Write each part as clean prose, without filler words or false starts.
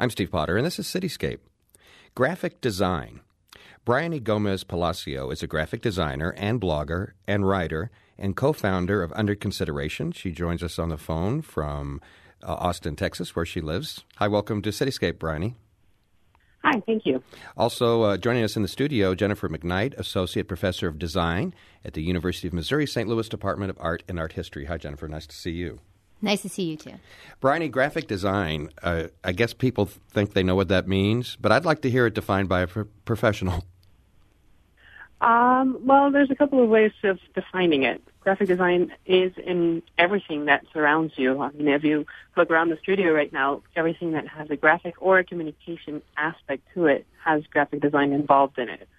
I'm Steve Potter, and this is Cityscape. Graphic design. Bryony Gomez Palacio is a graphic designer and blogger and writer and co-founder of Under Consideration. She joins us on the phone from Austin, Texas, where she lives. Hi, welcome to Cityscape, Bryony. Hi, thank you. Also joining us in the studio, Jennifer McKnight, Associate Professor of Design at the University of Missouri St. Louis Department of Art and Art History. Hi, Jennifer. Nice to see you. Nice to see you, too. Bryony, graphic design, I guess people think they know what that means, but I'd like to hear it defined by a professional. Well, there's a couple of ways of defining it. Graphic design is in everything that surrounds you. I mean, if you look around the studio right now, everything that has a graphic or a communication aspect to it has graphic design involved in it.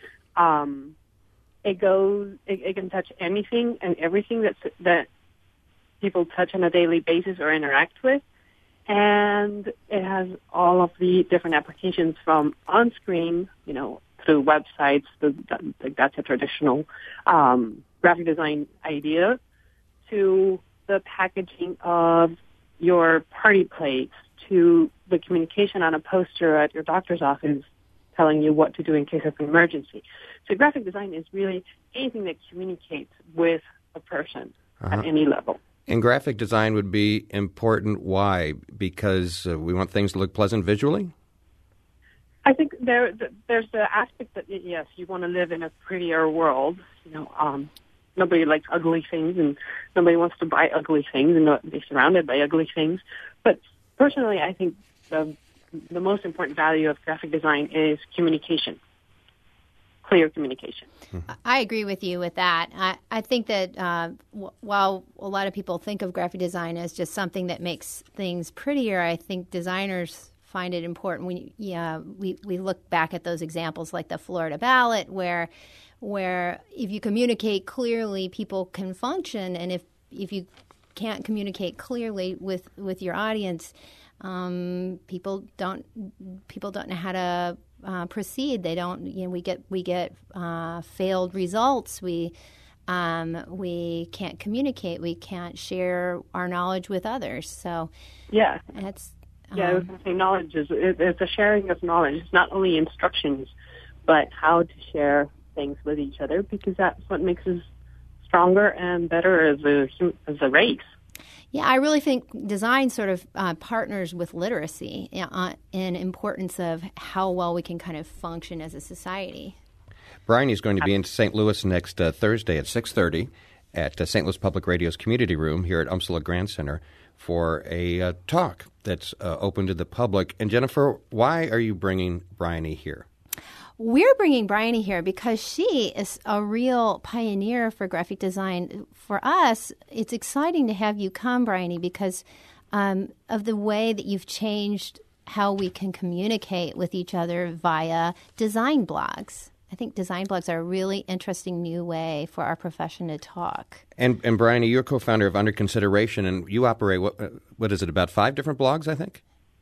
It can touch anything and everything that people touch on a daily basis or interact with, and it has all of the different applications from on-screen, through websites. That's a traditional graphic design idea, to the packaging of your party plates, to the communication on a poster at your doctor's office telling you what to do in case of an emergency. So graphic design is really anything that communicates with a person at any level. And graphic design would be important. Why? Because we want things to look pleasant visually? I think there's the aspect that, yes, you want to live in a prettier world. Nobody likes ugly things, and nobody wants to buy ugly things and not be surrounded by ugly things. But personally, I think the most important value of graphic design is communication. Clear communication. I agree with you with that. I think that while a lot of people think of graphic design as just something that makes things prettier, I think designers find it important. We look back at those examples like the Florida ballot, where if you communicate clearly, people can function, and if you can't communicate clearly with your audience, people don't know how to proceed. They don't. We get failed results. We can't communicate. We can't share our knowledge with others. So yeah, that's I was going to say knowledge it's a sharing of knowledge. It's not only instructions, but how to share things with each other, because that's what makes us stronger and better as a race. Yeah, I really think design sort of partners with literacy in importance of how well we can kind of function as a society. Bryony is going to be in St. Louis next Thursday at 6:30 at St. Louis Public Radio's Community Room here at UMSL Grand Center for a talk that's open to the public. And Jennifer, why are you bringing Bryony here? We're bringing Bryony here because she is a real pioneer for graphic design. For us, it's exciting to have you come, Bryony, because of the way that you've changed how we can communicate with each other via design blogs. I think design blogs are a really interesting new way for our profession to talk. And Bryony, you're co-founder of Under Consideration, and you operate, what is it, about 5 different blogs, I think?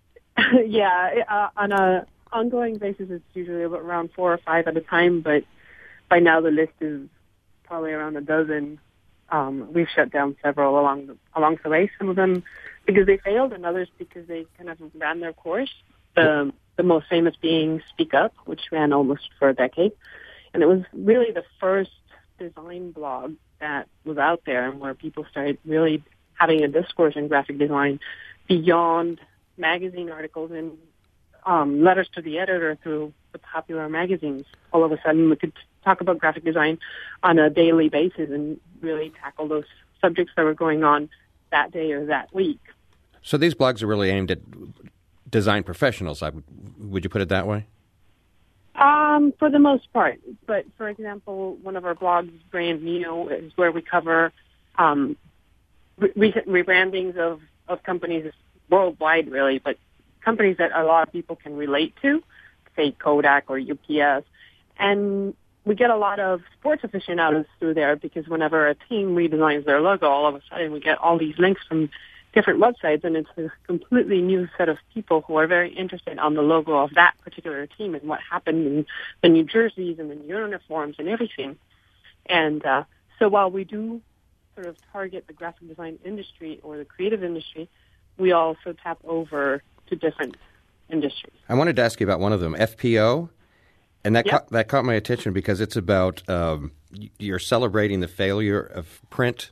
Yeah, on a ongoing basis, it's usually around 4 or 5 at a time, but by now the list is probably around a dozen. We've shut down several along the way, some of them because they failed and others because they kind of ran their course. The most famous being Speak Up, which ran almost for a decade. And it was really the first design blog that was out there and where people started really having a discourse in graphic design beyond magazine articles and letters to the editor through the popular magazines. All of a sudden, we could talk about graphic design on a daily basis and really tackle those subjects that were going on that day or that week. So these blogs are really aimed at design professionals, would you put it that way? For the most part. But, for example, one of our blogs, Brand New, is where we cover recent rebrandings of companies worldwide, really, but companies that a lot of people can relate to, say Kodak or UPS. And we get a lot of sports aficionados through there because whenever a team redesigns their logo, all of a sudden we get all these links from different websites, and it's a completely new set of people who are very interested on the logo of that particular team and what happened in the new jerseys and the new uniforms and everything. And so while we do sort of target the graphic design industry or the creative industry, we also tap over to different industries. I wanted to ask you about one of them, FPO, and that caught my attention because it's about you're celebrating the failure of print,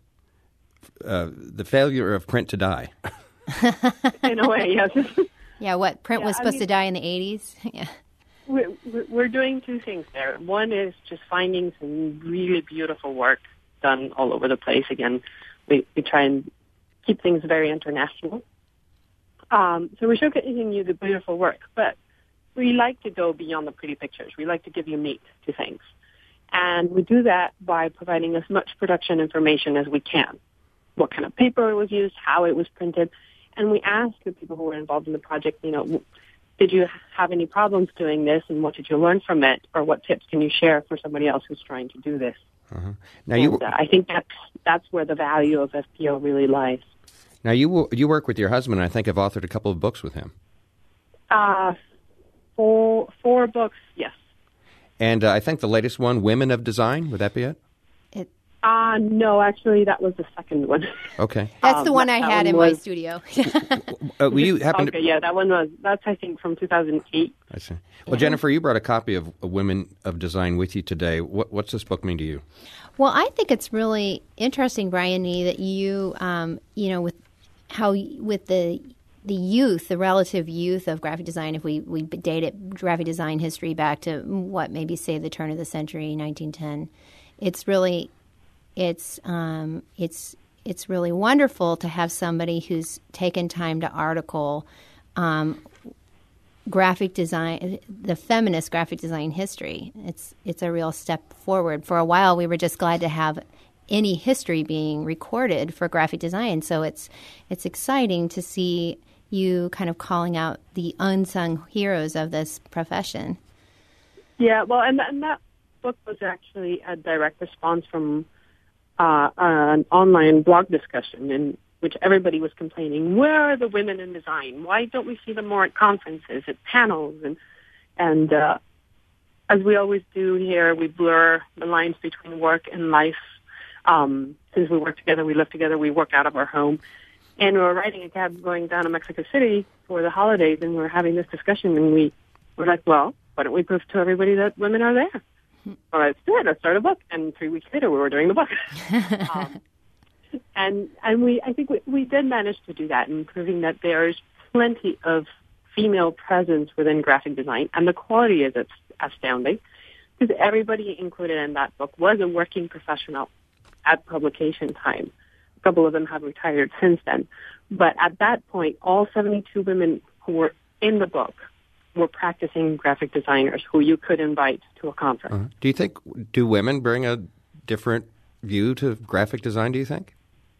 to die. In a way, yes. Yeah, what print was supposed to die in the 80s? Yeah. We're doing two things there. One is just finding some really beautiful work done all over the place. Again, we try and keep things very international. So we're showcasing you the beautiful work, but we like to go beyond the pretty pictures. We like to give you meat to things. And we do that by providing as much production information as we can. What kind of paper it was used, how it was printed. And we ask the people who were involved in the project, did you have any problems doing this, and what did you learn from it, or what tips can you share for somebody else who's trying to do this? Uh-huh. Now, I think that's where the value of FPO really lies. Now, you work with your husband, and I think have authored a couple of books with him. 4 books, yes. And I think the latest one, Women of Design, would that be it? No, actually, that was the second one. Okay. That's the one I had in my studio. You happen to... yeah, that's, I think, from 2008. I see. Well, Jennifer, you brought a copy of Women of Design with you today. What's this book mean to you? Well, I think it's really interesting, Bryony, that you, with the youth, the relative youth of graphic design, if we date it, graphic design history back to maybe say the turn of the century, 1910, it's really wonderful to have somebody who's taken time to article graphic design, the feminist graphic design history. It's a real step forward. For a while, we were just glad to have any history being recorded for graphic design. So it's exciting to see you kind of calling out the unsung heroes of this profession. Yeah, well, and that book was actually a direct response from an online blog discussion in which everybody was complaining, where are the women in design? Why don't we see them more at conferences, at panels? And as we always do here, we blur the lines between work and life. Since we work together, we live together, we work out of our home. And we were riding a cab going down to Mexico City for the holidays, and we were having this discussion, and we were like, well, why don't we prove to everybody that women are there? Well, let's do it. Let's start a book. And 3 weeks later, we were doing the book. And I think we did manage to do that in proving that there's plenty of female presence within graphic design, and the quality is astounding, because everybody included in that book was a working professional at publication time. A couple of them have retired since then. But at that point, all 72 women who were in the book were practicing graphic designers who you could invite to a conference. Uh-huh. Do women bring a different view to graphic design, do you think?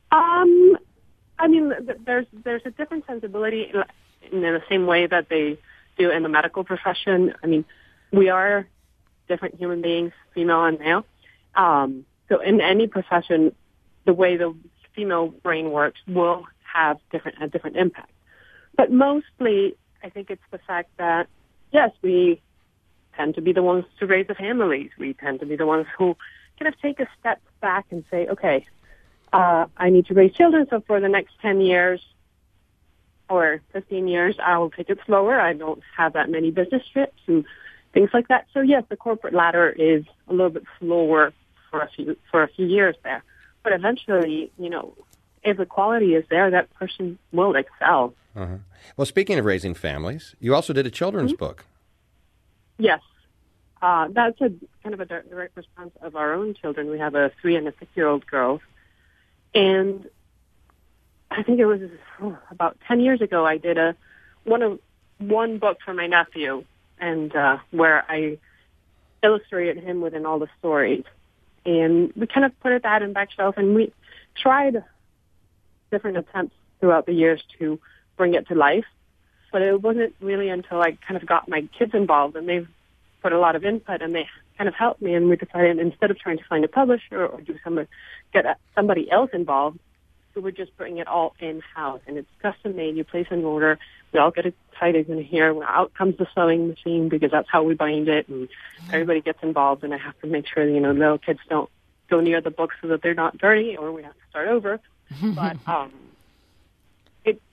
I mean, there's a different sensibility in the same way that they do in the medical profession. I mean, we are different human beings, female and male. So in any profession, the way the female brain works will have a different impact. But mostly, I think it's the fact that, yes, we tend to be the ones to raise the families. We tend to be the ones who kind of take a step back and say, okay, I need to raise children, so for the next 10 years or 15 years, I will take it slower. I don't have that many business trips and things like that. So, yes, the corporate ladder is a little bit slower for a few years there. But eventually, if the quality is there, that person will excel. Uh-huh. Well, speaking of raising families, you also did a children's book. Yes. That's a kind of a direct response of our own children. We have a 3- and a 6-year-old girls. And I think it was about 10 years ago, I did one book for my nephew, and where I illustrated him within all the stories. And we kind of put that in back shelf, and we tried different attempts throughout the years to bring it to life. But it wasn't really until I kind of got my kids involved, and they've put a lot of input, and they kind of helped me, and we decided instead of trying to find a publisher or get somebody else involved, we would just bring it all in-house, and it's custom made. You place an order, we all get excited in here. Out comes the sewing machine, because that's how we bind it, and everybody gets involved, and I have to make sure little kids don't go near the book so that they're not dirty, or we have to start over. But it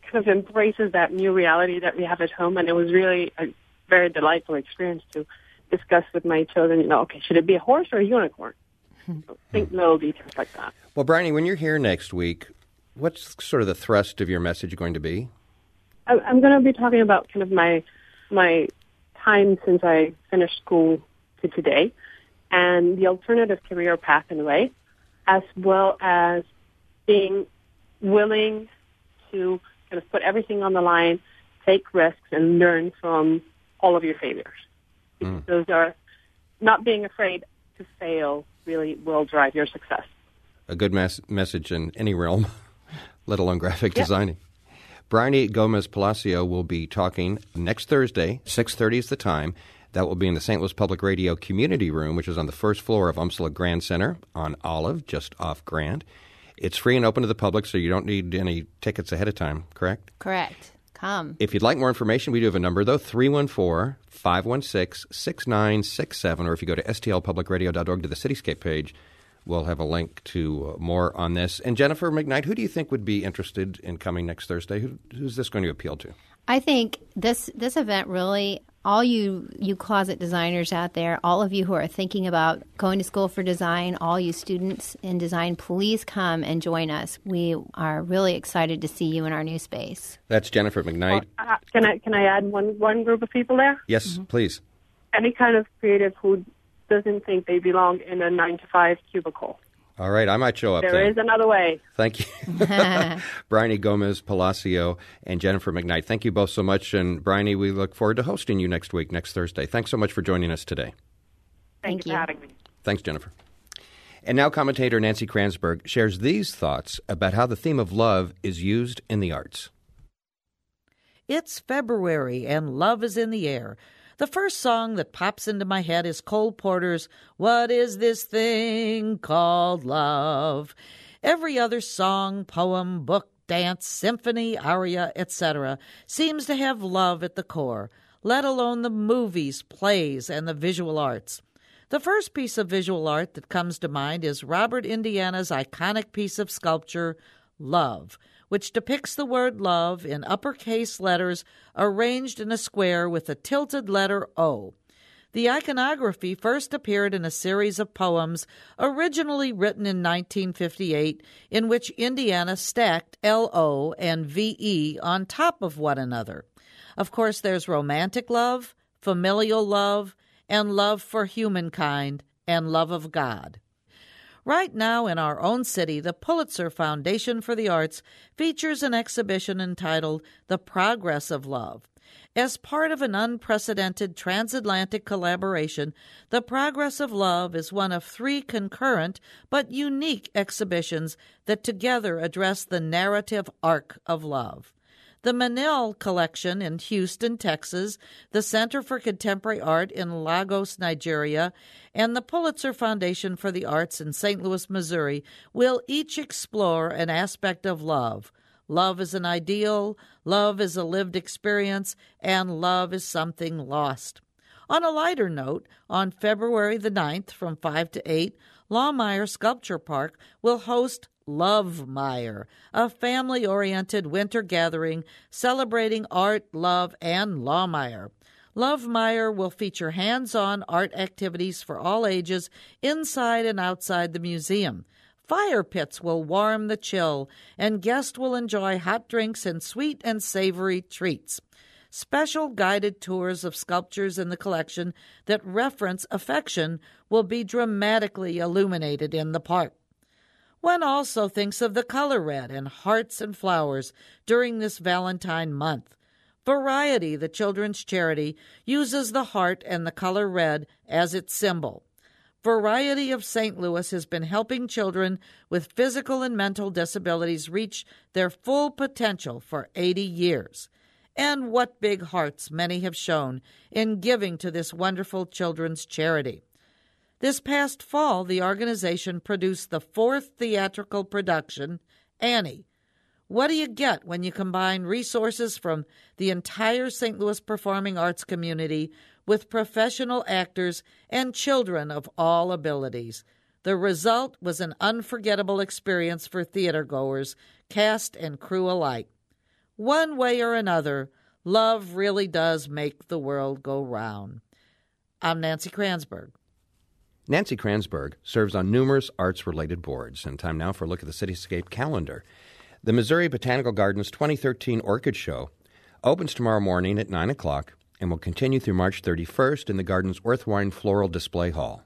kind of embraces that new reality that we have at home. And it was really a very delightful experience to discuss with my children, okay, should it be a horse or a unicorn? So think little details like that. Well, Bryony, when you're here next week, what's sort of the thrust of your message going to be? I'm going to be talking about kind of my time since I finished school to today and the alternative career path in a way, as well as being willing to kind of put everything on the line, take risks, and learn from all of your failures. Because those are not being afraid to fail really will drive your success. A good message in any realm, let alone graphic designing. Bryony Gomez Palacio will be talking next Thursday, 6:30 is the time. That will be in the St. Louis Public Radio Community Room, which is on the first floor of UMSLA Grand Center on Olive, just off Grand. It's free and open to the public, so you don't need any tickets ahead of time, correct? Correct. Come. If you'd like more information, we do have a number, though, 314-516-6967, or if you go to stlpublicradio.org to the Cityscape page, we'll have a link to more on this. And Jennifer McKnight, who do you think would be interested in coming next Thursday? Who's this going to appeal to? I think this event really, all you closet designers out there, all of you who are thinking about going to school for design, all you students in design, please come and join us. We are really excited to see you in our new space. That's Jennifer McKnight. Can I add one group of people there? Yes, please. any kind of creative who doesn't think they belong in a 9-to-5 cubicle. All right, I might show up. There is another way. Thank you. Bryony Gomez Palacio and Jennifer McKnight, thank you both so much. And Bryony, we look forward to hosting you next week, next Thursday. Thanks so much for joining us today. Thank you for having me. Thanks, Jennifer. And now commentator Nancy Kranzberg shares these thoughts about how the theme of love is used in the arts. It's February and love is in the air. The first song that pops into my head is Cole Porter's What Is This Thing Called Love? Every other song, poem, book, dance, symphony, aria, etc. seems to have love at the core, let alone the movies, plays, and the visual arts. The first piece of visual art that comes to mind is Robert Indiana's iconic piece of sculpture, Love, which depicts the word love in uppercase letters arranged in a square with a tilted letter O. The iconography first appeared in a series of poems originally written in 1958 in which Indiana stacked L-O and V-E on top of one another. Of course, there's romantic love, familial love, and love for humankind and love of God. Right now in our own city, the Pulitzer Foundation for the Arts features an exhibition entitled The Progress of Love. As part of an unprecedented transatlantic collaboration, The Progress of Love is one of 3 concurrent but unique exhibitions that together address the narrative arc of love. The Manil Collection in Houston, Texas, the Center for Contemporary Art in Lagos, Nigeria, and the Pulitzer Foundation for the Arts in St. Louis, Missouri will each explore an aspect of love. Love is an ideal, love is a lived experience, and love is something lost. On a lighter note, on February the 9th from 5 to 8, Lawmeyer Sculpture Park will host Love Meyer, a family-oriented winter gathering celebrating art, love, and Lawmeyer. Love Meyer will feature hands-on art activities for all ages inside and outside the museum. Fire pits will warm the chill, and guests will enjoy hot drinks and sweet and savory treats. Special guided tours of sculptures in the collection that reference affection will be dramatically illuminated in the park. One also thinks of the color red and hearts and flowers during this Valentine month. Variety, the children's charity, uses the heart and the color red as its symbol. Variety of St. Louis has been helping children with physical and mental disabilities reach their full potential for 80 years. And what big hearts many have shown in giving to this wonderful children's charity. This past fall, the organization produced the 4th theatrical production, Annie. What do you get when you combine resources from the entire St. Louis performing arts community with professional actors and children of all abilities? The result was an unforgettable experience for theatergoers, cast and crew alike. One way or another, love really does make the world go round. I'm Nancy Kransberg. Nancy Kransberg serves on numerous arts-related boards. And time now for a look at the Cityscape calendar. The Missouri Botanical Gardens 2013 Orchid Show opens tomorrow morning at 9 o'clock and will continue through March 31st in the garden's Earthwine Floral Display Hall.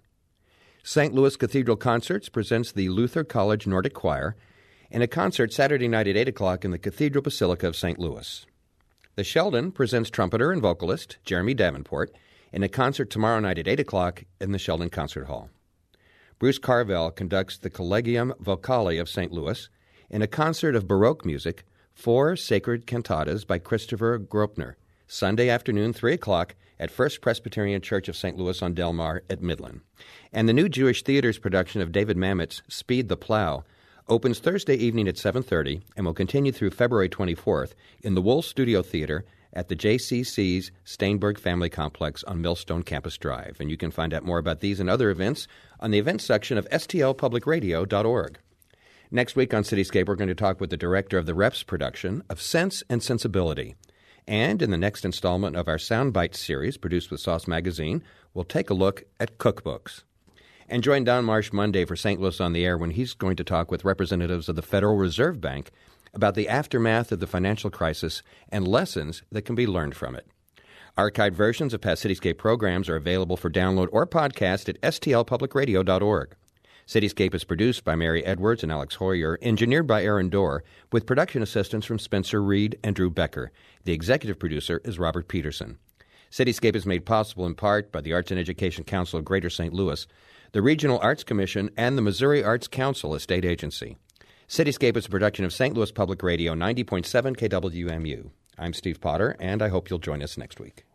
St. Louis Cathedral Concerts presents the Luther College Nordic Choir in a concert Saturday night at 8 o'clock in the Cathedral Basilica of St. Louis. The Sheldon presents trumpeter and vocalist Jeremy Davenport in a concert tomorrow night at 8 o'clock in the Sheldon Concert Hall. Bruce Carvel conducts the Collegium Vocale of St. Louis in a concert of Baroque music, 4 sacred cantatas by Christopher Gropner, Sunday afternoon, 3 o'clock, at First Presbyterian Church of St. Louis on Del Mar at Midland. And the New Jewish Theater's production of David Mamet's Speed the Plow opens Thursday evening at 7:30 and will continue through February 24th in the Wool Studio Theater at the JCC's Steinberg Family Complex on Millstone Campus Drive. And you can find out more about these and other events on the events section of stlpublicradio.org. Next week on Cityscape, we're going to talk with the director of the Reps production of Sense and Sensibility. And in the next installment of our Soundbites series, produced with Sauce Magazine, we'll take a look at cookbooks. And join Don Marsh Monday for St. Louis on the Air when he's going to talk with representatives of the Federal Reserve Bank about the aftermath of the financial crisis and lessons that can be learned from it. Archived versions of past Cityscape programs are available for download or podcast at stlpublicradio.org. Cityscape is produced by Mary Edwards and Alex Hoyer, engineered by Aaron Dorr, with production assistance from Spencer Reed and Drew Becker. The executive producer is Robert Peterson. Cityscape is made possible in part by the Arts and Education Council of Greater St. Louis, the Regional Arts Commission, and the Missouri Arts Council, a state agency. Cityscape is a production of St. Louis Public Radio 90.7 KWMU. I'm Steve Potter, and I hope you'll join us next week.